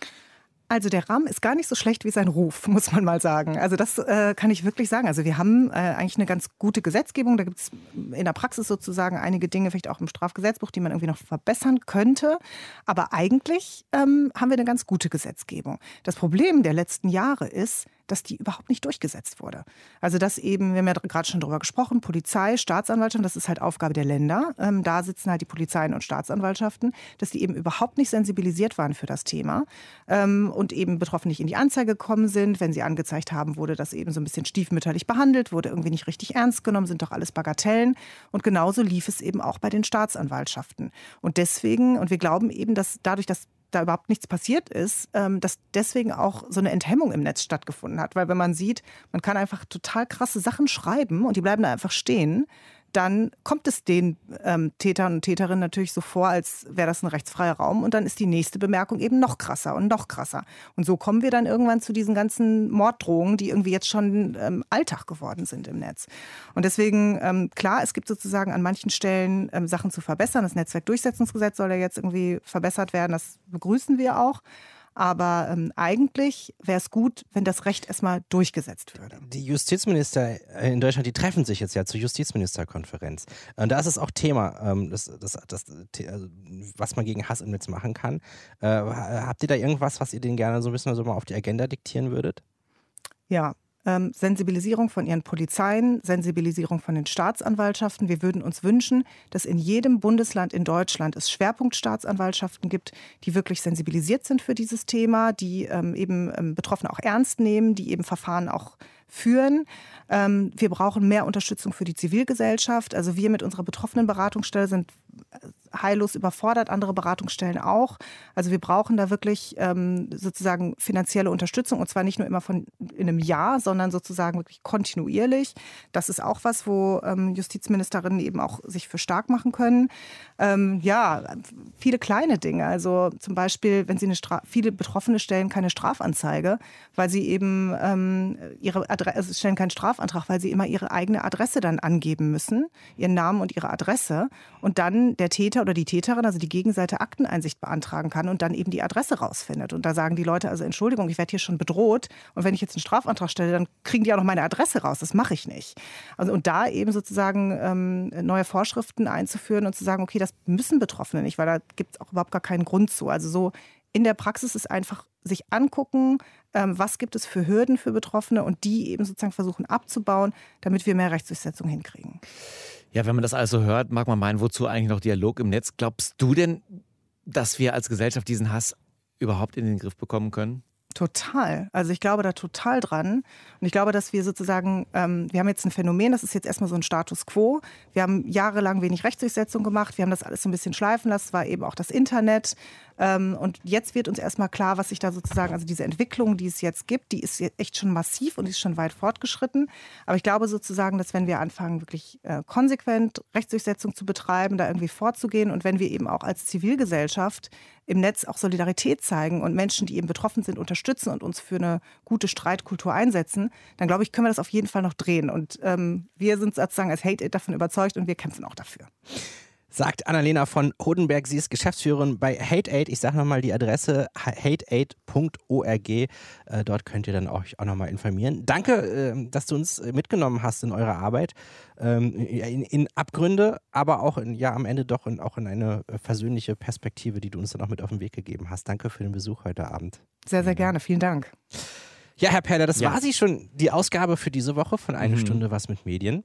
Also der Rahmen ist gar nicht so schlecht wie sein Ruf, muss man mal sagen. Also das äh, kann ich wirklich sagen. Also wir haben äh, eigentlich eine ganz gute Gesetzgebung. Da gibt es in der Praxis sozusagen einige Dinge, vielleicht auch im Strafgesetzbuch, die man irgendwie noch verbessern könnte. Aber eigentlich ähm, haben wir eine ganz gute Gesetzgebung. Das Problem der letzten Jahre ist, dass die überhaupt nicht durchgesetzt wurde. Also dass eben, wir haben ja gerade schon drüber gesprochen, Polizei, Staatsanwaltschaft, das ist halt Aufgabe der Länder. Ähm, da sitzen halt die Polizeien und Staatsanwaltschaften, dass die eben überhaupt nicht sensibilisiert waren für das Thema ähm, und eben betroffen nicht in die Anzeige gekommen sind. Wenn sie angezeigt haben, wurde das eben so ein bisschen stiefmütterlich behandelt, wurde irgendwie nicht richtig ernst genommen, sind doch alles Bagatellen. Und genauso lief es eben auch bei den Staatsanwaltschaften. Und deswegen, und wir glauben eben, dass dadurch, dass da überhaupt nichts passiert ist, dass deswegen auch so eine Enthemmung im Netz stattgefunden hat. Weil wenn man sieht, man kann einfach total krasse Sachen schreiben und die bleiben da einfach stehen, dann kommt es den ähm, Tätern und Täterinnen natürlich so vor, als wäre das ein rechtsfreier Raum. Und dann ist die nächste Bemerkung eben noch krasser und noch krasser. Und so kommen wir dann irgendwann zu diesen ganzen Morddrohungen, die irgendwie jetzt schon ähm, Alltag geworden sind im Netz. Und deswegen, ähm, klar, es gibt sozusagen an manchen Stellen ähm, Sachen zu verbessern. Das Netzwerkdurchsetzungsgesetz soll ja jetzt irgendwie verbessert werden. Das begrüßen wir auch. Aber ähm, eigentlich wäre es gut, wenn das Recht erstmal durchgesetzt würde. Die Justizminister in Deutschland, die treffen sich jetzt ja zur Justizministerkonferenz. Und da ist es auch Thema, ähm, das, das, das, also, was man gegen Hass im Netz machen kann. Äh, habt ihr da irgendwas, was ihr denen gerne so ein bisschen so mal auf die Agenda diktieren würdet? Ja. Ähm, Sensibilisierung von ihren Polizeien, Sensibilisierung von den Staatsanwaltschaften. Wir würden uns wünschen, dass in jedem Bundesland in Deutschland es Schwerpunktstaatsanwaltschaften gibt, die wirklich sensibilisiert sind für dieses Thema, die ähm, eben ähm, Betroffene auch ernst nehmen, die eben Verfahren auch führen. Ähm, wir brauchen mehr Unterstützung für die Zivilgesellschaft. Also wir mit unserer Betroffenenberatungsstelle sind heillos überfordert, andere Beratungsstellen auch. Also wir brauchen da wirklich ähm, sozusagen finanzielle Unterstützung und zwar nicht nur immer von in einem Jahr, sondern sozusagen wirklich kontinuierlich. Das ist auch was, wo ähm, Justizministerinnen eben auch sich für stark machen können. Ähm, ja, viele kleine Dinge. Also zum Beispiel, wenn sie eine Stra- viele Betroffene stellen keine Strafanzeige, weil sie eben ähm, ihre Adresse Adresse, also stellen keinen Strafantrag, weil sie immer ihre eigene Adresse dann angeben müssen, ihren Namen und ihre Adresse und dann der Täter oder die Täterin, also die Gegenseite, Akteneinsicht beantragen kann und dann eben die Adresse rausfindet. Und da sagen die Leute, also Entschuldigung, ich werde hier schon bedroht und wenn ich jetzt einen Strafantrag stelle, dann kriegen die auch noch meine Adresse raus. Das mache ich nicht. Also, und da eben sozusagen ähm, neue Vorschriften einzuführen und zu sagen, okay, das müssen Betroffene nicht, weil da gibt es auch überhaupt gar keinen Grund zu. Also so in der Praxis ist einfach sich angucken, ähm, was gibt es für Hürden für Betroffene und die eben sozusagen versuchen abzubauen, damit wir mehr Rechtsdurchsetzung hinkriegen. Ja, wenn man das also hört, mag man meinen, wozu eigentlich noch Dialog im Netz? Glaubst du denn, dass wir als Gesellschaft diesen Hass überhaupt in den Griff bekommen können? Total. Also ich glaube da total dran. Und ich glaube, dass wir sozusagen, ähm, wir haben jetzt ein Phänomen, das ist jetzt erstmal so ein Status quo. Wir haben jahrelang wenig Rechtsdurchsetzung gemacht. Wir haben das alles so ein bisschen schleifen lassen. Es war eben auch das Internet. Ähm, und jetzt wird uns erstmal klar, was sich da sozusagen, also diese Entwicklung, die es jetzt gibt, die ist echt schon massiv und die ist schon weit fortgeschritten. Aber ich glaube sozusagen, dass wenn wir anfangen, wirklich äh, konsequent Rechtsdurchsetzung zu betreiben, da irgendwie vorzugehen und wenn wir eben auch als Zivilgesellschaft im Netz auch Solidarität zeigen und Menschen, die eben betroffen sind, unterstützen und uns für eine gute Streitkultur einsetzen, dann glaube ich, können wir das auf jeden Fall noch drehen. Und ähm, wir sind sozusagen als Hate Aid davon überzeugt und wir kämpfen auch dafür. Sagt Annalena von Hodenberg. Sie ist Geschäftsführerin bei Hate Aid. Ich sage nochmal die Adresse hate aid punkt org. Äh, dort könnt ihr dann euch auch nochmal informieren. Danke, äh, dass du uns mitgenommen hast in eurer Arbeit. Ähm, in, in Abgründe, aber auch in, ja, am Ende doch in, auch in eine versöhnliche Perspektive, die du uns dann auch mit auf den Weg gegeben hast. Danke für den Besuch heute Abend. Sehr, sehr gerne. Vielen Dank. Ja, Herr Perler, das ja. war sie schon, die Ausgabe für diese Woche von Eine mhm. Stunde was mit Medien.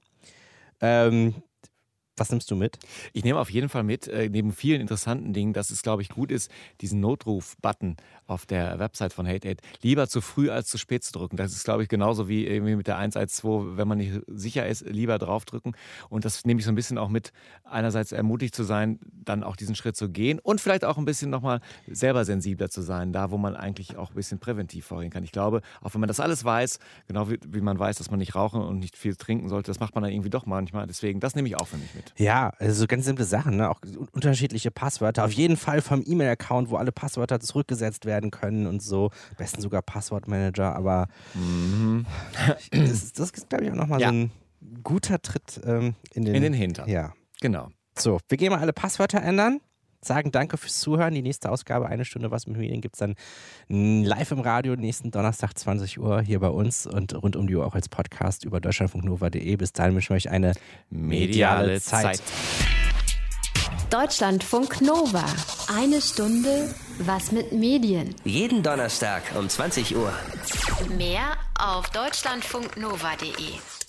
Ähm, Was nimmst du mit? Ich nehme auf jeden Fall mit, äh, neben vielen interessanten Dingen, dass es, glaube ich, gut ist, diesen Notruf-Button auf der Website von Hate Aid lieber zu früh als zu spät zu drücken. Das ist, glaube ich, genauso wie irgendwie mit der eins eins zwei, wenn man nicht sicher ist, lieber draufdrücken. Und das nehme ich so ein bisschen auch mit, einerseits ermutigt zu sein, dann auch diesen Schritt zu gehen und vielleicht auch ein bisschen nochmal selber sensibler zu sein, da wo man eigentlich auch ein bisschen präventiv vorgehen kann. Ich glaube, auch wenn man das alles weiß, genau wie, wie man weiß, dass man nicht rauchen und nicht viel trinken sollte, das macht man dann irgendwie doch manchmal. Deswegen, das nehme ich auch für mich mit. Ja, also ganz simple Sachen, ne? Auch unterschiedliche Passwörter. Auf jeden Fall vom E-Mail-Account, wo alle Passwörter zurückgesetzt werden können und so. Am besten sogar Passwortmanager, aber mhm. das, das ist, glaube ich, auch nochmal ja. so ein guter Tritt ähm, in, den, in den Hintern. Ja, genau. So, wir gehen mal alle Passwörter ändern. Sagen danke fürs Zuhören. Die nächste Ausgabe, Eine Stunde was mit Medien, gibt es dann live im Radio nächsten Donnerstag zwanzig Uhr hier bei uns und rund um die Uhr auch als Podcast über deutschlandfunk nova punkt de. Bis dahin wünschen wir euch eine mediale, mediale Zeit. Zeit. Deutschlandfunk Nova. Eine Stunde was mit Medien. Jeden Donnerstag um zwanzig Uhr. Mehr auf deutschlandfunk nova punkt de.